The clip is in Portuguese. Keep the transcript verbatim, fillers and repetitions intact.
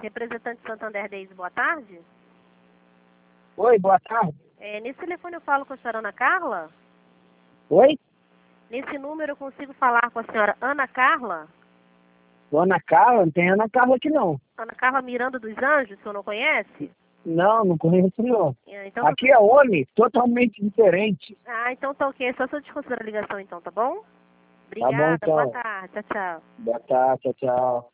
Representante Santander Days, boa tarde. Oi, boa tarde. É, nesse telefone eu falo com a senhora Ana Carla? Oi? Nesse número eu consigo falar com a senhora Ana Carla? Dona Carla? Não tem Ana Carla aqui não. Ana Carla Miranda dos Anjos, o senhor não conhece? Não, não conheço não. É, então, Aqui é ONI, totalmente diferente. Ah, então tá ok. Só se eu desconsiderar a ligação então, tá bom? Tá bom, Obrigada, então. boa tarde. Tchau, tchau. Boa tarde, tchau, tchau.